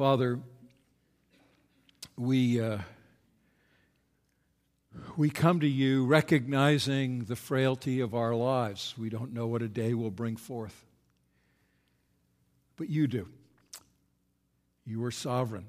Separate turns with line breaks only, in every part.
Father, we come to you recognizing the frailty of our lives. We don't know what a day will bring forth. But you do. You are sovereign.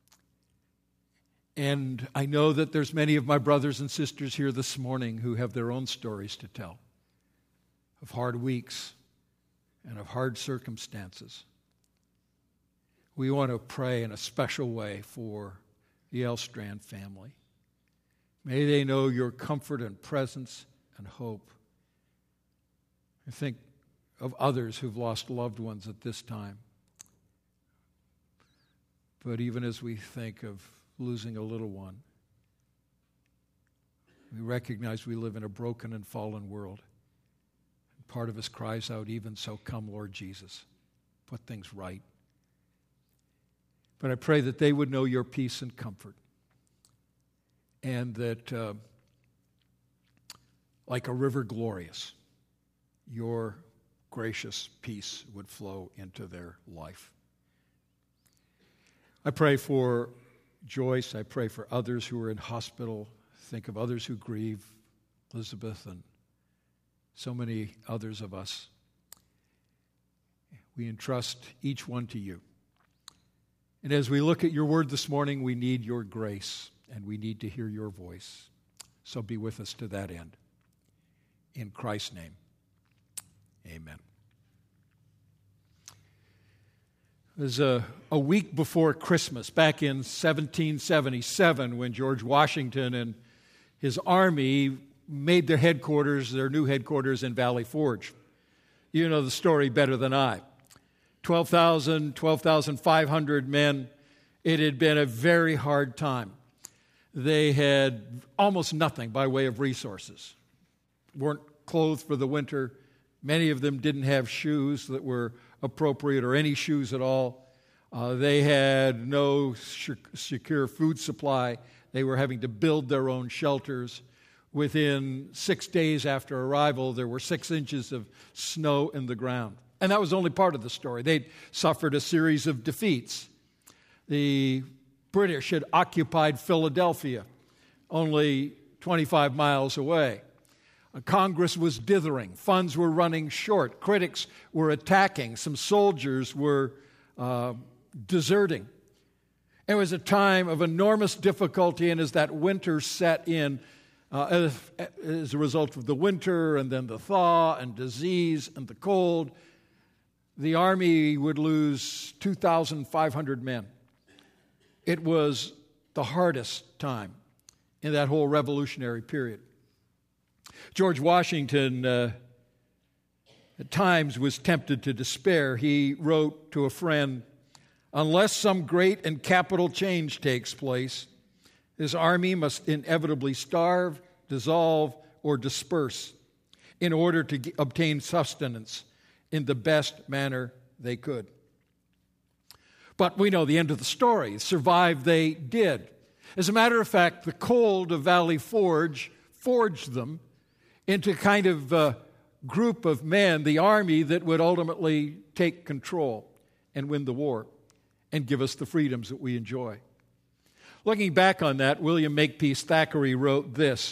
And I know that there's many of my brothers and sisters here this morning who have their own stories to tell of hard weeks and of hard circumstances. We want to pray in a special way for the Elstrand family. May they know your comfort and presence and hope. I think of others who've lost loved ones at this time. But even as we think of losing a little one, we recognize we live in a broken and fallen world. And part of us cries out, even so, come, Lord Jesus, put things right. But I pray that they would know your peace and comfort, and that, like a river glorious, your gracious peace would flow into their life. I pray for Joyce. I pray for others who are in hospital. Think of others who grieve, Elizabeth and so many others of us. We entrust each one to you. And as we look at your word this morning, we need your grace and we need to hear your voice. So be with us to that end. In Christ's name, amen. It was a week before Christmas, back in 1777, when George Washington and his army made their new headquarters in Valley Forge. You know the story better than I. 12,500 men. It had been a very hard time. They had almost nothing by way of resources. Weren't clothed for the winter. Many of them didn't have shoes that were appropriate or any shoes at all. They had no secure food supply. They were having to build their own shelters. Within 6 days after arrival, there were 6 inches of snow in the ground. And that was only part of the story. They'd suffered a series of defeats. The British had occupied Philadelphia, only 25 miles away. Congress was dithering. Funds were running short. Critics were attacking. Some soldiers were deserting. It was a time of enormous difficulty, and as that winter set in, as a result of the winter and then the thaw and disease and the cold, the army would lose 2,500 men. It was the hardest time in that whole revolutionary period. George Washington, at times, was tempted to despair. He wrote to a friend, "Unless some great and capital change takes place, this army must inevitably starve, dissolve, or disperse in order to obtain sustenance in the best manner they could." But we know the end of the story. Survive they did. As a matter of fact, the cold of Valley Forge forged them into kind of group of men, the army that would ultimately take control and win the war and give us the freedoms that we enjoy. Looking back on that, William Makepeace Thackeray wrote this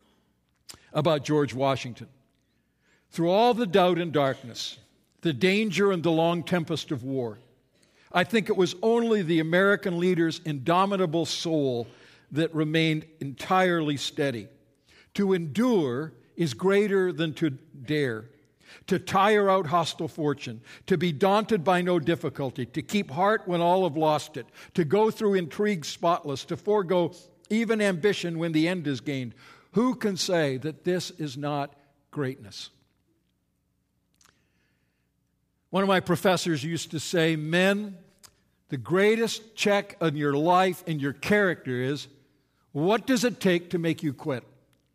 about George Washington. "Through all the doubt and darkness, the danger and the long tempest of war, I think it was only the American leader's indomitable soul that remained entirely steady. To endure is greater than to dare, to tire out hostile fortune, to be daunted by no difficulty, to keep heart when all have lost it, to go through intrigue spotless, to forego even ambition when the end is gained. Who can say that this is not greatness?" One of my professors used to say, "Men, the greatest check on your life and your character is, what does it take to make you quit?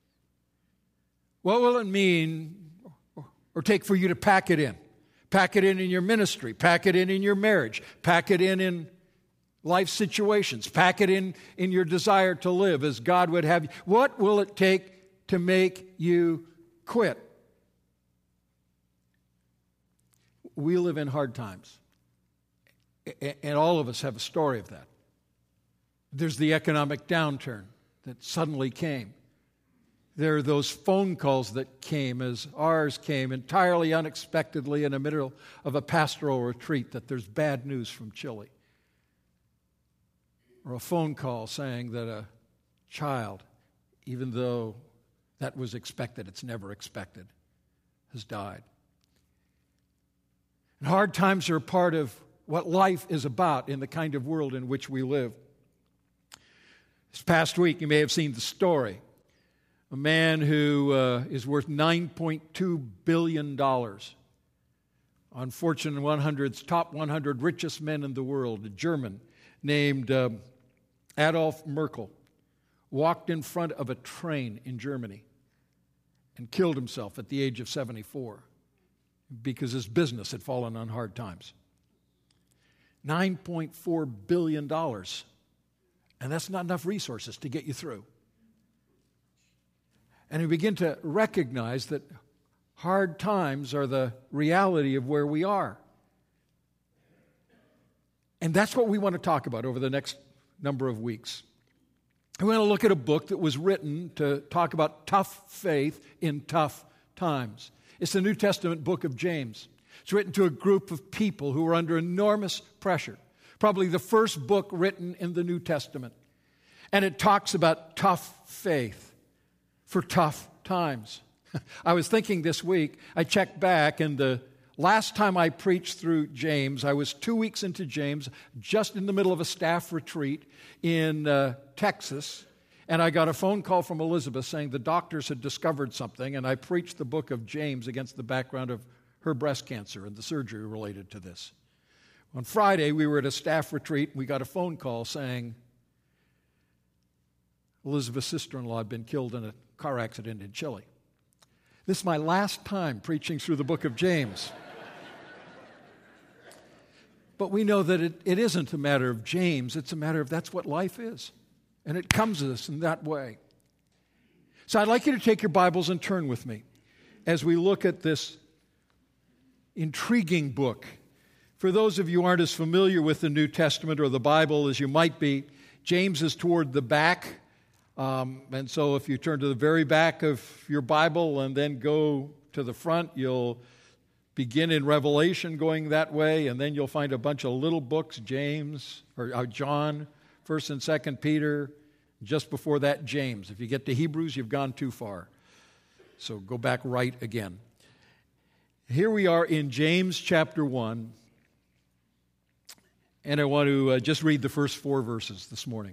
What will it mean or take for you to pack it in? Pack it in your ministry, pack it in your marriage, pack it in life situations, pack it in your desire to live as God would have you. What will it take to make you quit?" We live in hard times. And all of us have a story of that. There's the economic downturn that suddenly came. There are those phone calls that came, as ours came, entirely unexpectedly in the middle of a pastoral retreat, that there's bad news from Chile. Or a phone call saying that a child, even though that was expected, it's never expected, has died. And hard times are a part of what life is about in the kind of world in which we live. This past week, you may have seen the story. A man who is worth $9.2 billion on Fortune 100's top 100 richest men in the world, a German named Adolf Merkel, walked in front of a train in Germany and killed himself at the age of 74 because his business had fallen on hard times. $9.4 billion, and that's not enough resources to get you through. And we begin to recognize that hard times are the reality of where we are. And that's what we want to talk about over the next number of weeks. We want to look at a book that was written to talk about tough faith in tough times. It's the New Testament book of James. It's written to a group of people who are under enormous pressure. Probably the first book written in the New Testament. And it talks about tough faith for tough times. I was thinking this week, I checked back, and the last time I preached through James, I was 2 weeks into James, just in the middle of a staff retreat in Texas, and I got a phone call from Elizabeth saying the doctors had discovered something, and I preached the book of James against the background of her breast cancer and the surgery related to this. On Friday, we were at a staff retreat, and we got a phone call saying Elizabeth's sister-in-law had been killed in a car accident in Chile. This is my last time preaching through the book of James. But we know that it isn't a matter of James, it's a matter of that's what life is. And it comes to us in that way. So I'd like you to take your Bibles and turn with me as we look at this intriguing book. For those of you who aren't as familiar with the New Testament or the Bible as you might be, James is toward the back. And so if you turn to the very back of your Bible and then go to the front, you'll begin in Revelation going that way, and then you'll find a bunch of little books, James, or John, 1st and 2nd Peter, just before that, James. If you get to Hebrews, you've gone too far. So go back right again. Here we are in James chapter 1, and I want to just read the first 4 verses this morning.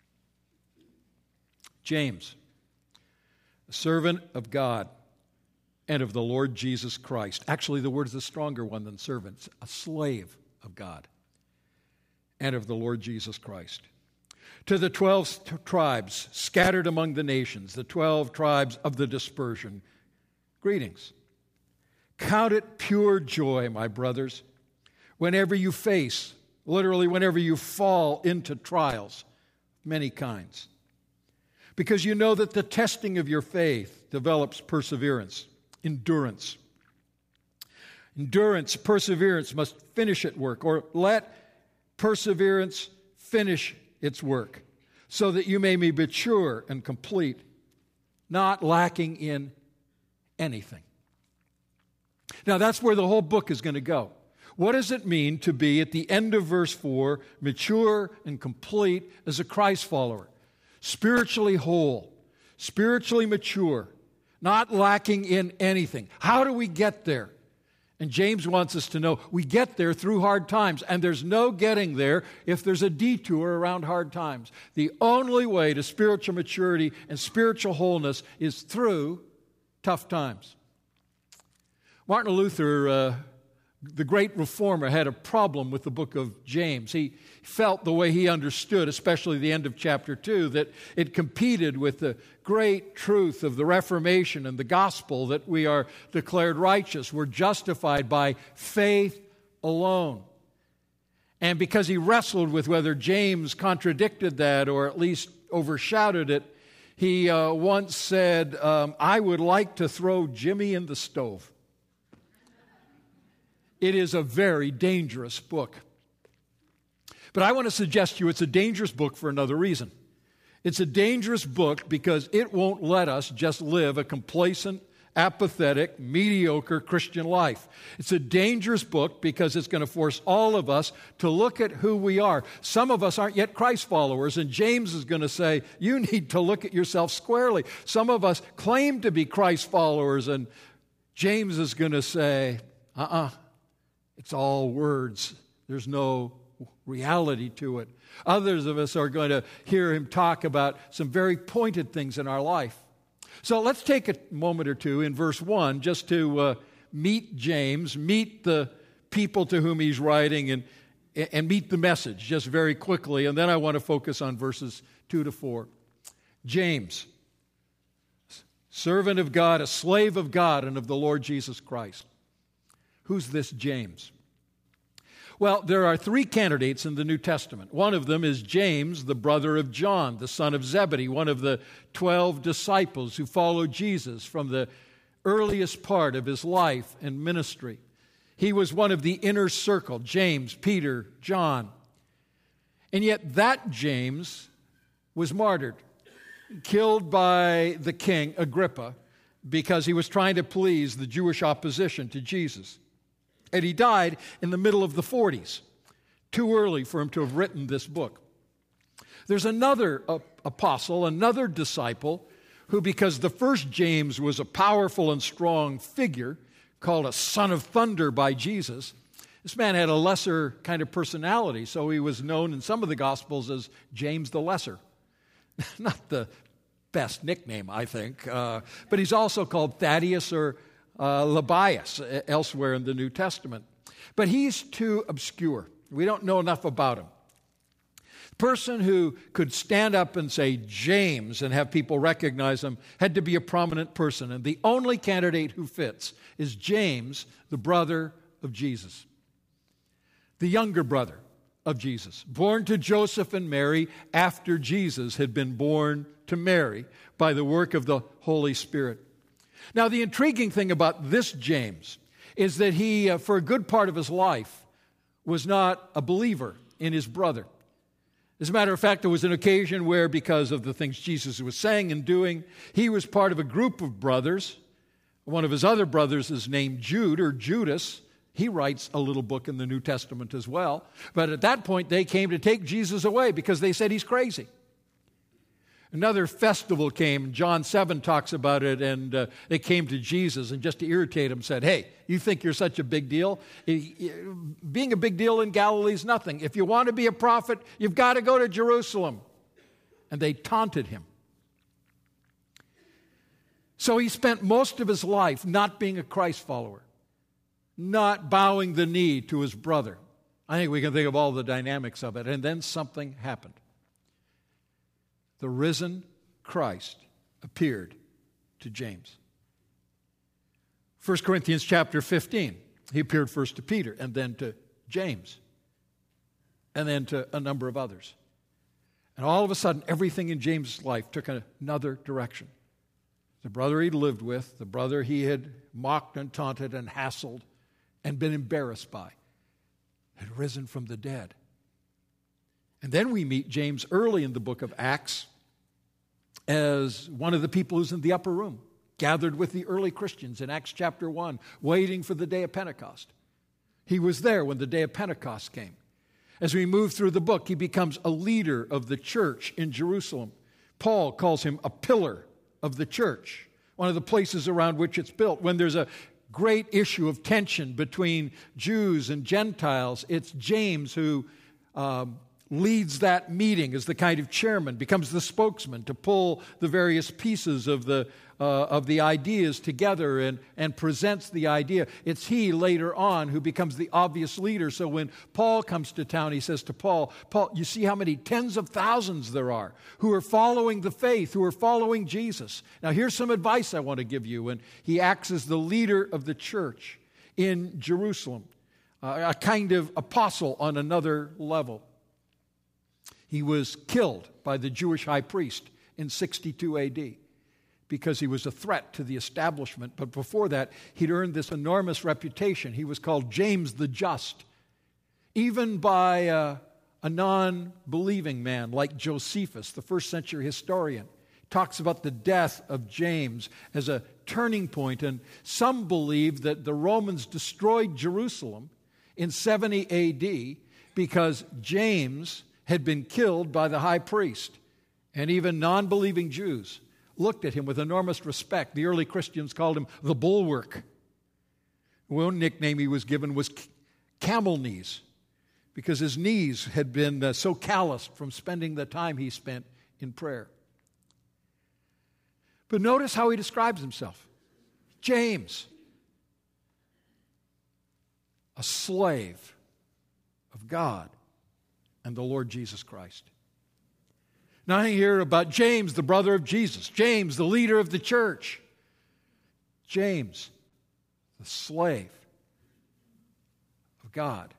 James, a servant of God and of the Lord Jesus Christ. Actually, the word is a stronger one than servant. A slave of God and of the Lord Jesus Christ. To the 12 tribes scattered among the nations, the 12 tribes of the dispersion, greetings. Count it pure joy, my brothers, whenever you face, literally whenever you fall into trials of many kinds. Because you know that the testing of your faith develops perseverance, endurance. Endurance, perseverance must finish its work, or let perseverance finish its work, so that you may be mature and complete, not lacking in anything. Now that's where the whole book is going to go. What does it mean to be, at the end of verse 4, mature and complete as a Christ follower? Spiritually whole, spiritually mature, not lacking in anything. How do we get there? And James wants us to know we get there through hard times, and there's no getting there if there's a detour around hard times. The only way to spiritual maturity and spiritual wholeness is through tough times. Martin Luther, the great reformer, had a problem with the book of James. He felt the way he understood, especially the end of chapter 2, that it competed with the great truth of the Reformation and the gospel that we are declared righteous. We're justified by faith alone. And because he wrestled with whether James contradicted that or at least overshadowed it, he once said, I would like to throw Jimmy in the stove. It is a very dangerous book. But I want to suggest to you it's a dangerous book for another reason. It's a dangerous book because it won't let us just live a complacent, apathetic, mediocre Christian life. It's a dangerous book because it's going to force all of us to look at who we are. Some of us aren't yet Christ followers, and James is going to say, you need to look at yourself squarely. Some of us claim to be Christ followers, and James is going to say, it's all words. There's no reality to it. Others of us are going to hear him talk about some very pointed things in our life. So let's take a moment or two in verse 1 just to meet James, meet the people to whom he's writing, and meet the message just very quickly. And then I want to focus on verses 2 to 4. James, servant of God, a slave of God and of the Lord Jesus Christ. Who's this James? Well, there are 3 candidates in the New Testament. One of them is James, the brother of John, the son of Zebedee, one of the 12 disciples who followed Jesus from the earliest part of his life and ministry. He was one of the inner circle, James, Peter, John. And yet that James was martyred, killed by the king, Agrippa, because he was trying to please the Jewish opposition to Jesus. And he died in the middle of the 40s, too early for him to have written this book. There's another apostle, another disciple, who, because the first James was a powerful and strong figure, called a son of thunder by Jesus, this man had a lesser kind of personality, so he was known in some of the Gospels as James the Lesser. Not the best nickname, I think, but he's also called Thaddeus or Lebbaeus elsewhere in the New Testament. But he's too obscure. We don't know enough about him. The person who could stand up and say James and have people recognize him had to be a prominent person. And the only candidate who fits is James, the brother of Jesus, the younger brother of Jesus, born to Joseph and Mary after Jesus had been born to Mary by the work of the Holy Spirit. Now, the intriguing thing about this James is that he, for a good part of his life, was not a believer in his brother. As a matter of fact, there was an occasion where, because of the things Jesus was saying and doing, he was part of a group of brothers. One of his other brothers is named Jude or Judas. He writes a little book in the New Testament as well. But at that point, they came to take Jesus away because they said he's crazy. Another festival came, John 7 talks about it, and they came to Jesus and just to irritate him said, hey, you think you're such a big deal? Being a big deal in Galilee is nothing. If you want to be a prophet, you've got to go to Jerusalem. And they taunted him. So he spent most of his life not being a Christ follower, not bowing the knee to his brother. I think we can think of all the dynamics of it. And then something happened. The risen Christ appeared to James. 1 Corinthians chapter 15, he appeared first to Peter and then to James and then to a number of others. And all of a sudden, everything in James' life took another direction. The brother he'd lived with, the brother he had mocked and taunted and hassled and been embarrassed by, had risen from the dead. And then we meet James early in the book of Acts as one of the people who's in the upper room, gathered with the early Christians in Acts chapter 1, waiting for the day of Pentecost. He was there when the day of Pentecost came. As we move through the book, he becomes a leader of the church in Jerusalem. Paul calls him a pillar of the church, one of the places around which it's built. When there's a great issue of tension between Jews and Gentiles, it's James who leads that meeting as the kind of chairman, becomes the spokesman to pull the various pieces of the ideas together and presents the idea. It's he later on who becomes the obvious leader. So when Paul comes to town, he says to Paul, you see how many tens of thousands there are who are following the faith, who are following Jesus. Now here's some advice I want to give you. And he acts as the leader of the church in Jerusalem, a kind of apostle on another level. He was killed by the Jewish high priest in 62 AD because he was a threat to the establishment. But before that, he'd earned this enormous reputation. He was called James the Just, even by a non-believing man like Josephus, the first century historian. Talks about the death of James as a turning point, and some believe that the Romans destroyed Jerusalem in 70 AD because James had been killed by the high priest, and even non-believing Jews looked at him with enormous respect. The early Christians called him the bulwark. One nickname he was given was camel knees, because his knees had been so calloused from spending the time he spent in prayer. But notice how he describes himself. James, a slave of God and the Lord Jesus Christ. Now I hear about James, the brother of Jesus. James, the leader of the church. James, the slave of God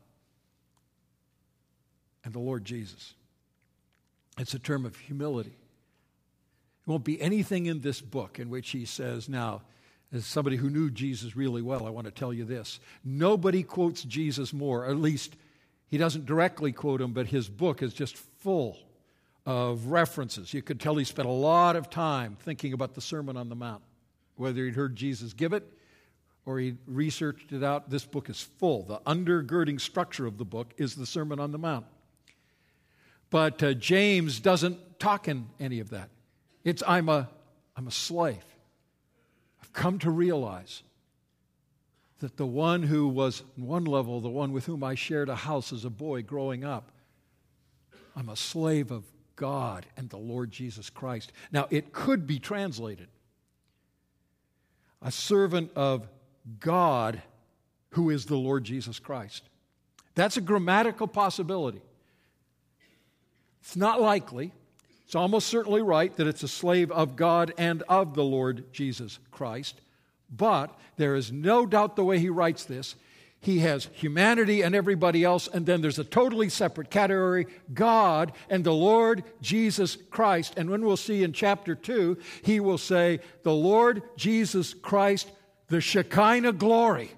and the Lord Jesus. It's a term of humility. There won't be anything in this book in which he says, now, as somebody who knew Jesus really well, I want to tell you this. Nobody quotes Jesus more, or at least he doesn't directly quote him, but his book is just full of references. You could tell he spent a lot of time thinking about the Sermon on the Mount. Whether he'd heard Jesus give it or he researched it out, this book is full. The undergirding structure of the book is the Sermon on the Mount. But James doesn't talk in any of that. It's, I'm a slave. I've come to realize that the one who was, on one level, the one with whom I shared a house as a boy growing up, I'm a slave of God and the Lord Jesus Christ. Now, it could be translated, a servant of God who is the Lord Jesus Christ. That's a grammatical possibility. It's not likely. It's almost certainly right that it's a slave of God and of the Lord Jesus Christ. But there is no doubt the way he writes this, he has humanity and everybody else, and then there's a totally separate category, God and the Lord Jesus Christ. And when we'll see in chapter 2, he will say, the Lord Jesus Christ, the Shekinah glory.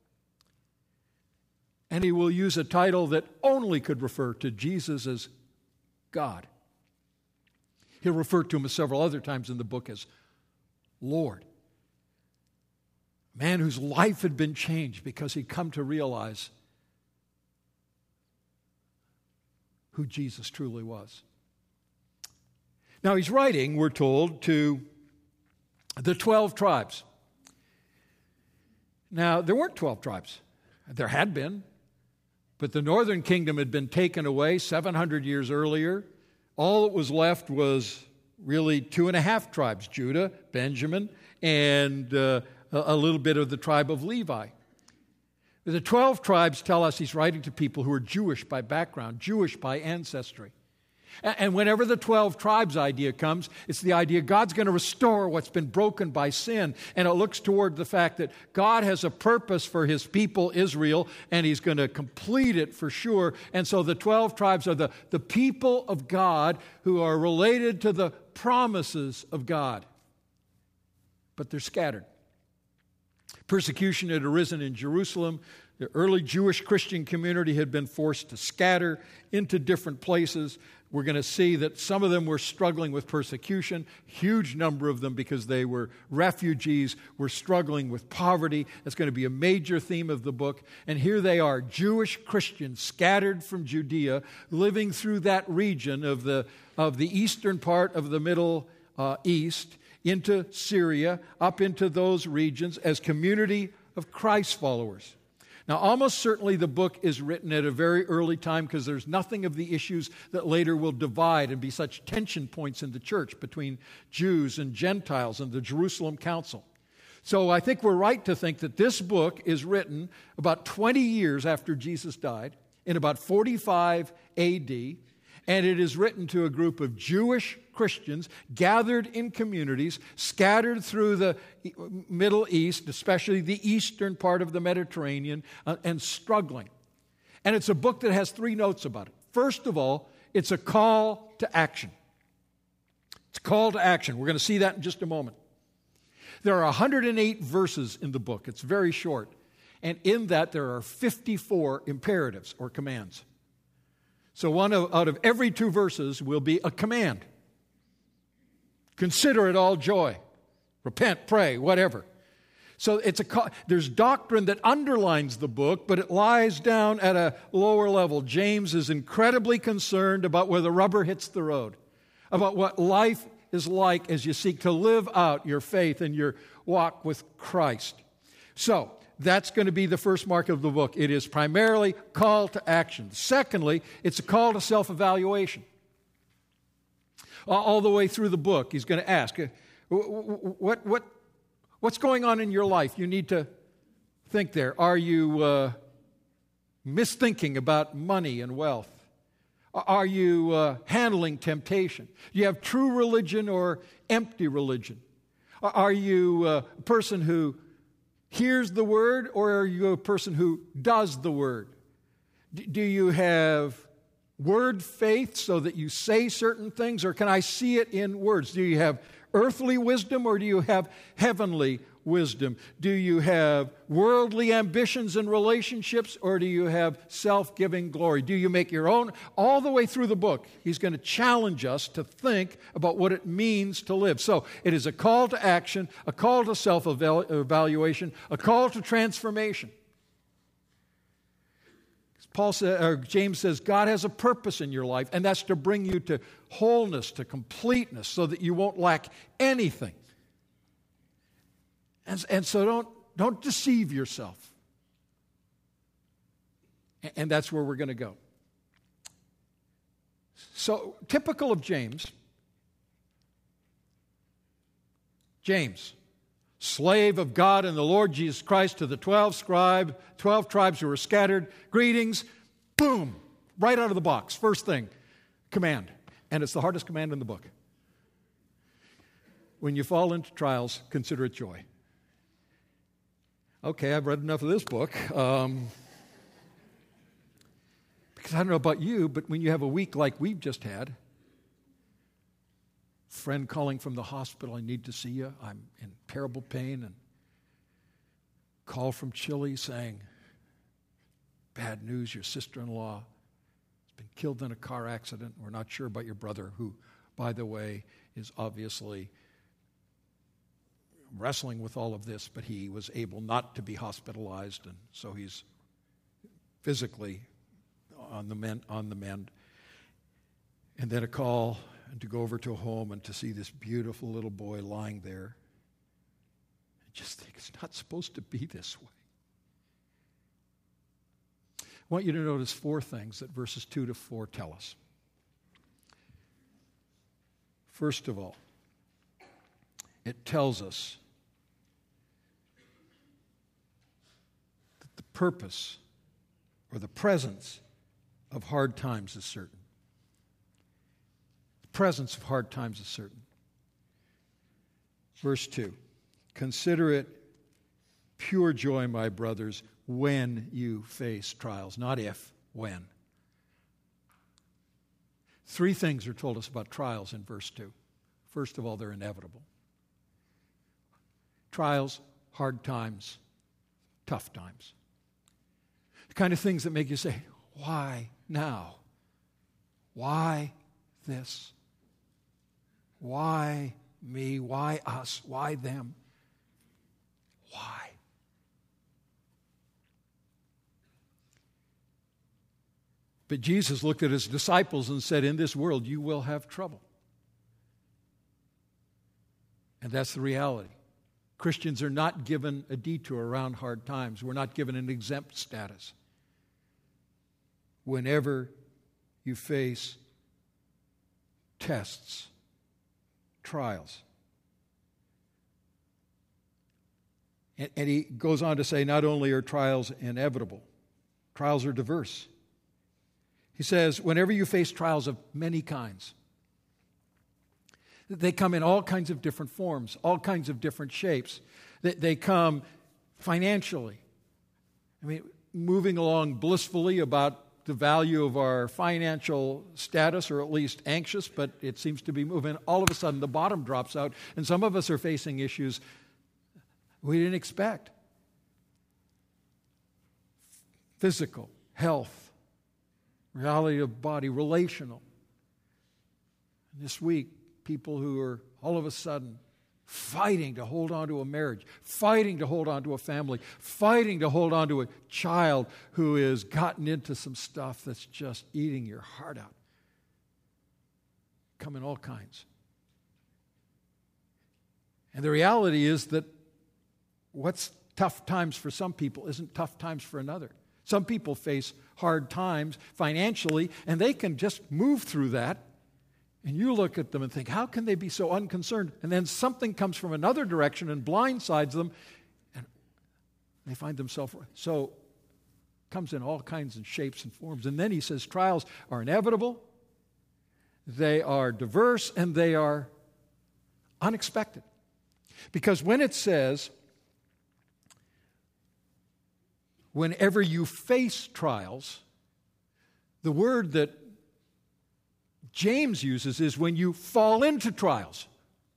And he will use a title that only could refer to Jesus as God. He'll refer to him several other times in the book as Lord. A man whose life had been changed because he'd come to realize who Jesus truly was. Now he's writing, we're told, to the 12 tribes. Now, there weren't 12 tribes. There had been, but the northern kingdom had been taken away 700 years earlier. All that was left was really 2.5 tribes, Judah, Benjamin, and a little bit of the tribe of Levi. The 12 tribes tell us he's writing to people who are Jewish by background, Jewish by ancestry. And whenever the 12 tribes idea comes, it's the idea God's going to restore what's been broken by sin. And it looks toward the fact that God has a purpose for his people, Israel, and he's going to complete it for sure. And so the 12 tribes are the people of God who are related to the promises of God. But they're scattered. Persecution had arisen in Jerusalem. The early Jewish Christian community had been forced to scatter into different places. We're going to see that some of them were struggling with persecution. Huge number of them, because they were refugees, were struggling with poverty. That's going to be a major theme of the book. And here they are, Jewish Christians scattered from Judea, living through that region of the eastern part of the Middle East, into Syria, up into those regions as community of Christ followers. Now, almost certainly the book is written at a very early time, because there's nothing of the issues that later will divide and be such tension points in the church between Jews and Gentiles and the Jerusalem Council. So I think we're right to think that this book is written about 20 years after Jesus died, in about 45 A.D., and it is written to a group of Jewish Christians gathered in communities, scattered through the Middle East, especially the eastern part of the Mediterranean, and struggling. And it's a book that has 3 notes about it. First of all, it's a call to action. It's a call to action. We're going to see that in just a moment. There are 108 verses in the book. It's very short. And in that, there are 54 imperatives or commands. So out of every 2 verses will be a command. Consider it all joy. Repent, pray, whatever. So there's doctrine that underlines the book, but it lies down at a lower level. James is incredibly concerned about where the rubber hits the road, about what life is like as you seek to live out your faith and your walk with Christ. So that's going to be the first mark of the book. It is primarily call to action. Secondly, it's a call to self-evaluation. All the way through the book, he's going to ask, what's going on in your life? You need to think there. Are you misthinking about money and wealth? Are you handling temptation? Do you have true religion or empty religion? Are you a person who hears the word, or are you a person who does the word? Do you have word faith so that you say certain things, or can I see it in words? Do you have earthly wisdom, or do you have heavenly wisdom? Do you have worldly ambitions and relationships, or do you have self-giving glory? Do you make your own? All the way through the book, he's going to challenge us to think about what it means to live. So it is a call to action, a call to self-evaluation, a call to transformation. James says God has a purpose in your life, and that's to bring you to wholeness, to completeness, so that you won't lack anything. And so don't deceive yourself. And that's where we're going to go. So, typical of James, slave of God and the Lord Jesus Christ, to the 12 tribes who were scattered, greetings, boom, right out of the box. First thing, command. And it's the hardest command in the book. When you fall into trials, consider it joy. Okay, I've read enough of this book. Because I don't know about you, but when you have a week like we've just had, friend calling from the hospital, I need to see you, I'm in terrible pain, and call from Chile saying, bad news, your sister-in-law has been killed in a car accident. We're not sure about your brother, who, by the way, is obviously wrestling with all of this, but he was able not to be hospitalized, and so he's physically on the mend. And then a call and to go over to a home and to see this beautiful little boy lying there. I just think it's not supposed to be this way. I want you to notice 4 things that verses 2 to 4 tell us. First of all, it tells us that the purpose or the presence of hard times is certain. The presence of hard times is certain. Verse 2, consider it pure joy, my brothers, when you face trials. Not if, when. 3 things are told us about trials in verse 2. First of all, they're inevitable. Trials, hard times, tough times. The kind of things that make you say, why now? Why this? Why me? Why us? Why them? Why? But Jesus looked at his disciples and said, in this world you will have trouble. And that's the reality. Christians are not given a detour around hard times. We're not given an exempt status. Whenever you face tests, trials. And he goes on to say, not only are trials inevitable, trials are diverse. He says, whenever you face trials of many kinds, they come in all kinds of different forms, all kinds of different shapes. They come financially. I mean, moving along blissfully about the value of our financial status, or at least anxious, but it seems to be moving. All of a sudden, the bottom drops out, and some of us are facing issues we didn't expect. Physical, health, reality of body, relational. And this week, people who are all of a sudden fighting to hold on to a marriage, fighting to hold on to a family, fighting to hold on to a child who has gotten into some stuff that's just eating your heart out. Come in all kinds. And the reality is that what's tough times for some people isn't tough times for another. Some people face hard times financially, and they can just move through that. And you look at them and think, how can they be so unconcerned? And then something comes from another direction and blindsides them, and they find themselves. So it comes in all kinds of shapes and forms. And then he says trials are inevitable, they are diverse, and they are unexpected. Because when it says, whenever you face trials, the word that James uses is when you fall into trials.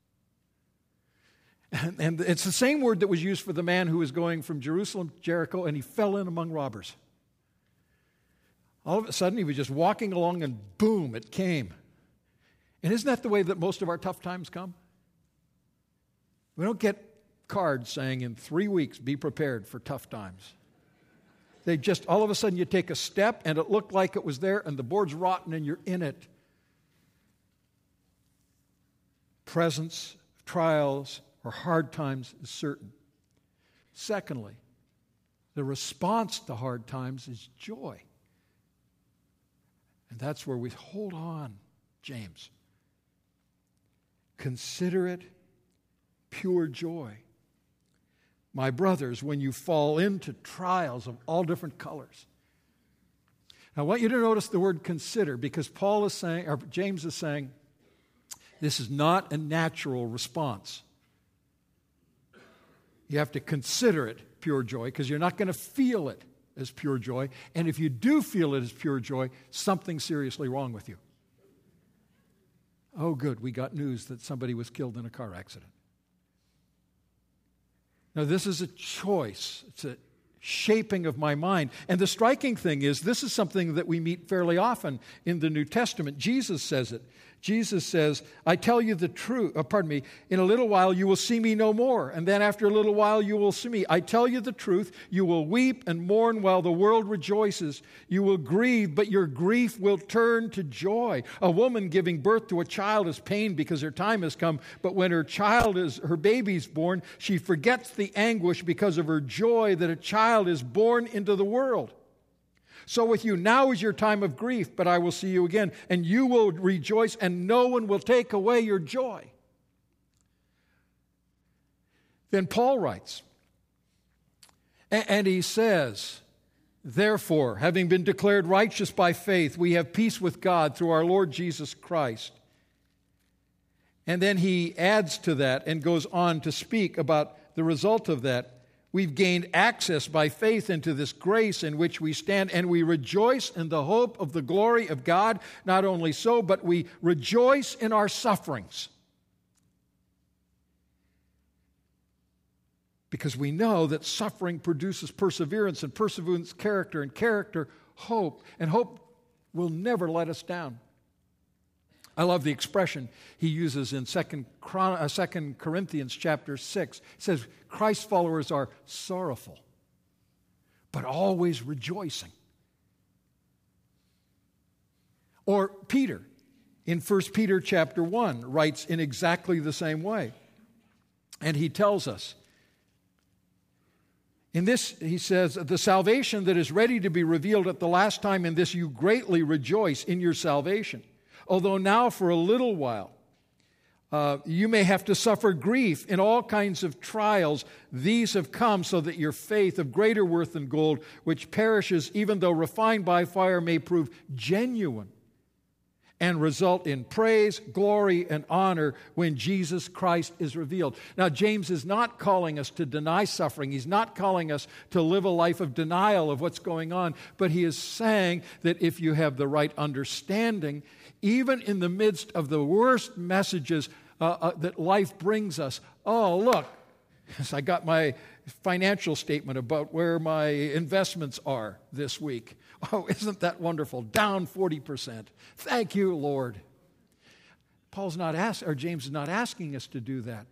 And it's the same word that was used for the man who was going from Jerusalem to Jericho, and he fell in among robbers. All of a sudden, he was just walking along, and boom, it came. And isn't that the way that most of our tough times come? We don't get cards saying, in 3 weeks, be prepared for tough times. They just, all of a sudden, you take a step, and it looked like it was there, and the board's rotten, and you're in it. Presence of trials or hard times is certain. Secondly, the response to hard times is joy. And that's where we hold on, James. Consider it pure joy. My brothers, when you fall into trials of all different colors. Now, I want you to notice the word consider, because Paul is saying, or James is saying, this is not a natural response. You have to consider it pure joy, because you're not going to feel it as pure joy. And if you do feel it as pure joy, something's seriously wrong with you. Oh, good, we got news that somebody was killed in a car accident. Now, this is a choice. It's a shaping of my mind. And the striking thing is, this is something that we meet fairly often in the New Testament. Jesus says it. Jesus says, I tell you the truth, in a little while you will see me no more, and then after a little while you will see me. I tell you the truth, you will weep and mourn while the world rejoices. You will grieve, but your grief will turn to joy. A woman giving birth to a child is pained because her time has come, but when her baby's born, she forgets the anguish because of her joy that a child is born into the world. So with you, now is your time of grief, but I will see you again, and you will rejoice, and no one will take away your joy. Then Paul writes, and he says, therefore, having been declared righteous by faith, we have peace with God through our Lord Jesus Christ. And then he adds to that and goes on to speak about the result of that. We've gained access by faith into this grace in which we stand, and we rejoice in the hope of the glory of God. Not only so, but we rejoice in our sufferings, because we know that suffering produces perseverance, and perseverance, character, and character, hope. And hope will never let us down. I love the expression he uses in 2 Corinthians chapter 6. It says, Christ's followers are sorrowful, but always rejoicing. Or Peter, in 1 Peter chapter 1, writes in exactly the same way. And he tells us, in this, he says, the salvation that is ready to be revealed at the last time, in this you greatly rejoice in your salvation. Although now for a little while you may have to suffer grief in all kinds of trials. These have come so that your faith, of greater worth than gold, which perishes even though refined by fire, may prove genuine and result in praise, glory, and honor when Jesus Christ is revealed. Now, James is not calling us to deny suffering. He's not calling us to live a life of denial of what's going on. But he is saying that if you have the right understanding, even in the midst of the worst messages that life brings us, oh, look, I got my financial statement about where my investments are this week. Oh, isn't that wonderful? Down 40%. Thank you, Lord. James is not asking us to do that.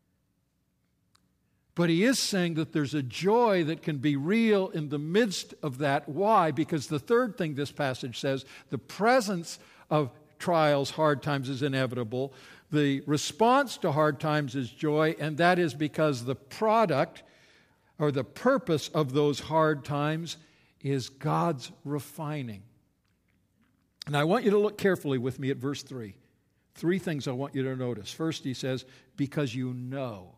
But he is saying that there's a joy that can be real in the midst of that. Why? Because the third thing this passage says, the presence of trials, hard times is inevitable. The response to hard times is joy, and that is because the product or the purpose of those hard times is God's refining. And I want you to look carefully with me at verse 3. 3 things I want you to notice. First, he says, because you know.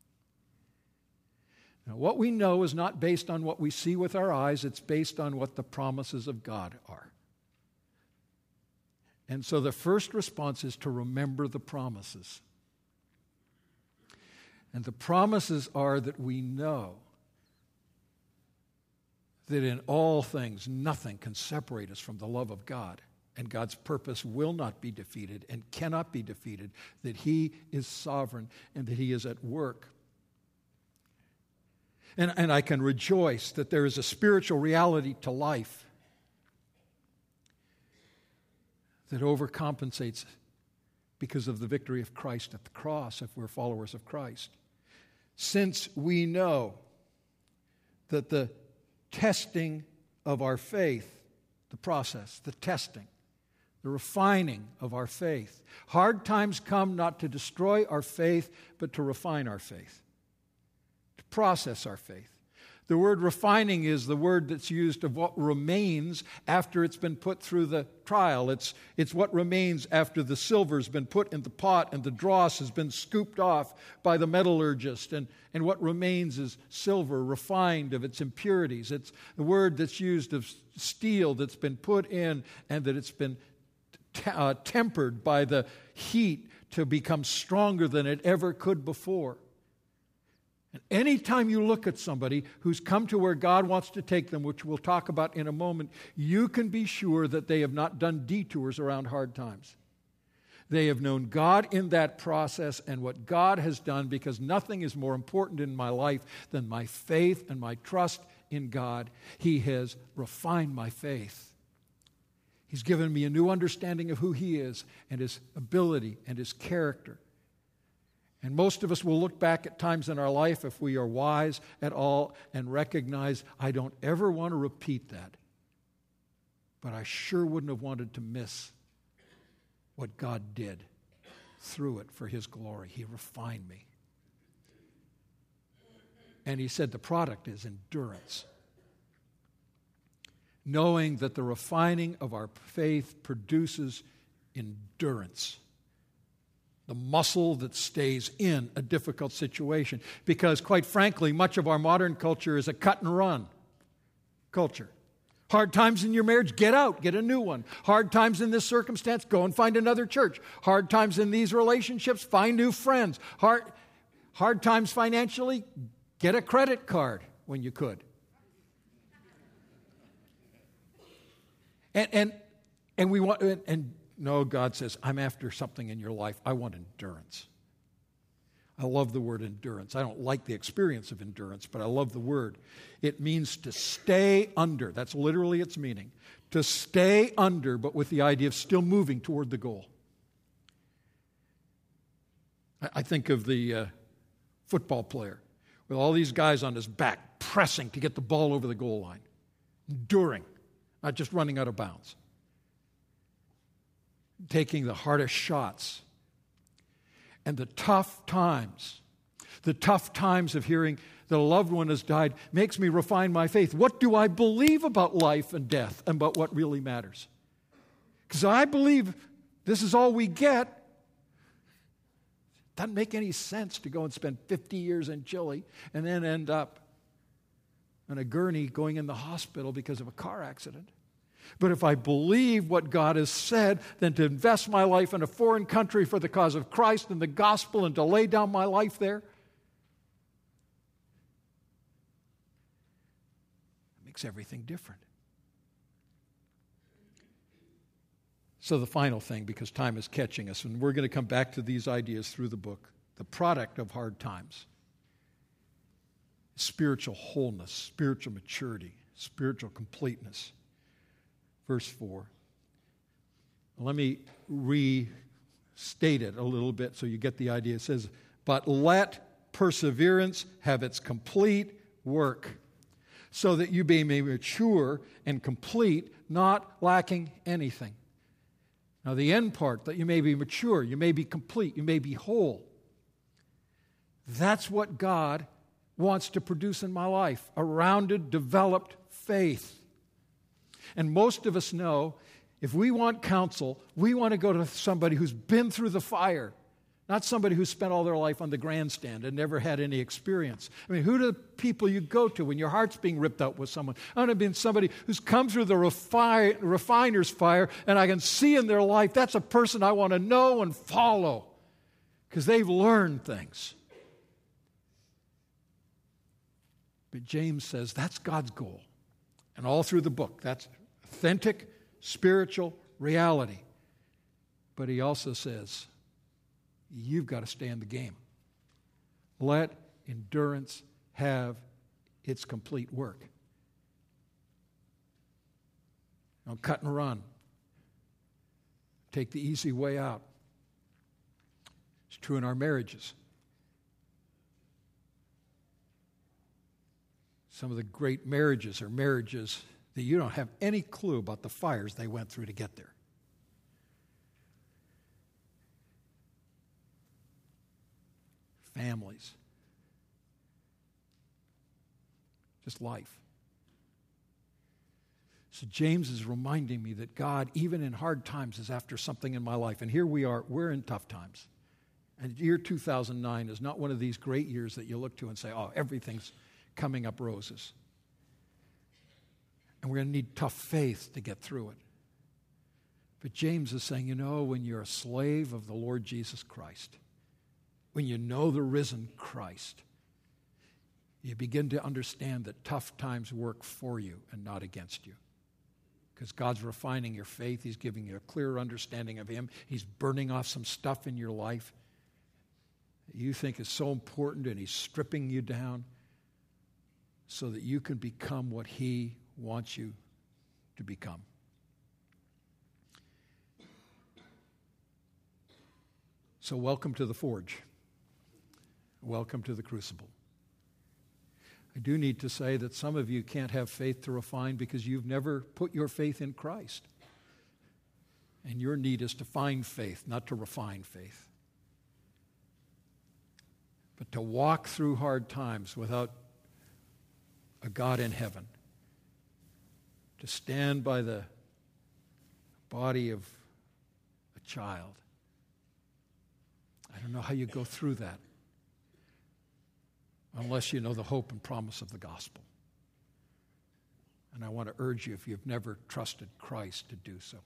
Now, what we know is not based on what we see with our eyes, it's based on what the promises of God are. And so the first response is to remember the promises. And the promises are that we know that in all things nothing can separate us from the love of God. And God's purpose will not be defeated and cannot be defeated, that He is sovereign and that He is at work. And I can rejoice that there is a spiritual reality to life that overcompensates because of the victory of Christ at the cross if we're followers of Christ. Since we know that the testing of our faith, the process, the testing, the refining of our faith. Hard times come not to destroy our faith, but to refine our faith, to process our faith. The word refining is the word that's used of what remains after it's been put through the trial. It's what remains after the silver's been put in the pot and the dross has been scooped off by the metallurgist. And what remains is silver, refined of its impurities. It's the word that's used of steel that's been put in and that it's been tempered by the heat to become stronger than it ever could before. And anytime you look at somebody who's come to where God wants to take them, which we'll talk about in a moment, you can be sure that they have not done detours around hard times. They have known God in that process and what God has done, because nothing is more important in my life than my faith and my trust in God. He has refined my faith. He's given me a new understanding of who He is and His ability and His character. And most of us will look back at times in our life, if we are wise at all, and recognize, I don't ever want to repeat that. But I sure wouldn't have wanted to miss what God did through it for His glory. He refined me. And He said the product is endurance. Knowing that the refining of our faith produces endurance. The muscle that stays in a difficult situation. Because, quite frankly, much of our modern culture is a cut and run culture. Hard times in your marriage, get out, get a new one. Hard times in this circumstance, go and find another church. Hard times in these relationships, find new friends. Hard times financially, get a credit card when you could. And we want no, God says, I'm after something in your life. I want endurance. I love the word endurance. I don't like the experience of endurance, but I love the word. It means to stay under. That's literally its meaning. To stay under, but with the idea of still moving toward the goal. I think of the football player with all these guys on his back pressing to get the ball over the goal line. Enduring, not just running out of bounds. Taking the hardest shots. And the tough times of hearing that a loved one has died makes me refine my faith. What do I believe about life and death and about what really matters? Because I believe this is all we get. It doesn't make any sense to go and spend 50 years in Chile and then end up on a gurney going in the hospital because of a car accident. But if I believe what God has said, then to invest my life in a foreign country for the cause of Christ and the gospel and to lay down my life there, it makes everything different. So the final thing, because time is catching us, and we're going to come back to these ideas through the book, the product of hard times spiritual wholeness, spiritual maturity, spiritual completeness. Verse 4. Let me restate it a little bit so you get the idea. It says, but let perseverance have its complete work, so that you may be mature and complete, not lacking anything. Now, the end part, that you may be mature, you may be complete, you may be whole. That's what God wants to produce in my life, a rounded, developed faith. And most of us know, if we want counsel, we want to go to somebody who's been through the fire, not somebody who's spent all their life on the grandstand and never had any experience. I mean, who are the people you go to when your heart's being ripped out with someone? I want to be somebody who's come through the refiner's fire, and I can see in their life that's a person I want to know and follow because they've learned things. But James says that's God's goal. And all through the book, that's authentic, spiritual reality. But he also says, you've got to stay in the game. Let endurance have its complete work. Don't cut and run. Take the easy way out. It's true in our marriages. Some of the great marriages are marriages that you don't have any clue about the fires they went through to get there. Families. Just life. So James is reminding me that God, even in hard times, is after something in my life. And here we are, we're in tough times. And year 2009 is not one of these great years that you look to and say, oh, everything's coming up roses. And we're going to need tough faith to get through it. But James is saying, when you're a slave of the Lord Jesus Christ, when you know the risen Christ, you begin to understand that tough times work for you and not against you. Because God's refining your faith. He's giving you a clearer understanding of Him. He's burning off some stuff in your life that you think is so important, and He's stripping you down so that you can become what He wants you to become. So welcome to the forge. Welcome to the crucible. I do need to say that some of you can't have faith to refine because you've never put your faith in Christ. And your need is to find faith, not to refine faith. But to walk through hard times without a God in heaven, to stand by the body of a child. I don't know how you go through that unless you know the hope and promise of the gospel. And I want to urge you, if you've never trusted Christ, to do so.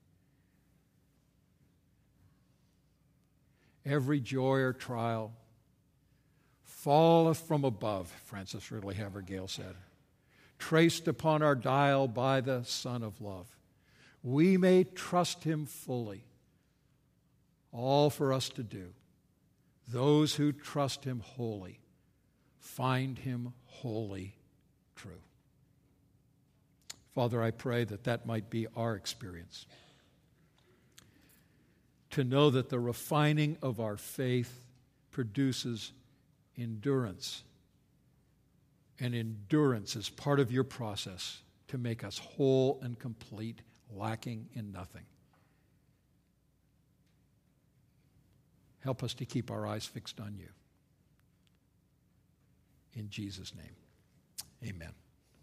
Every joy or trial falleth from above, Francis Ridley Havergale said, traced upon our dial by the Son of Love. We may trust Him fully, all for us to do. Those who trust Him wholly find Him wholly true. Father, I pray that that might be our experience. To know that the refining of our faith produces endurance. And endurance is part of your process to make us whole and complete, lacking in nothing. Help us to keep our eyes fixed on you. In Jesus' name, amen.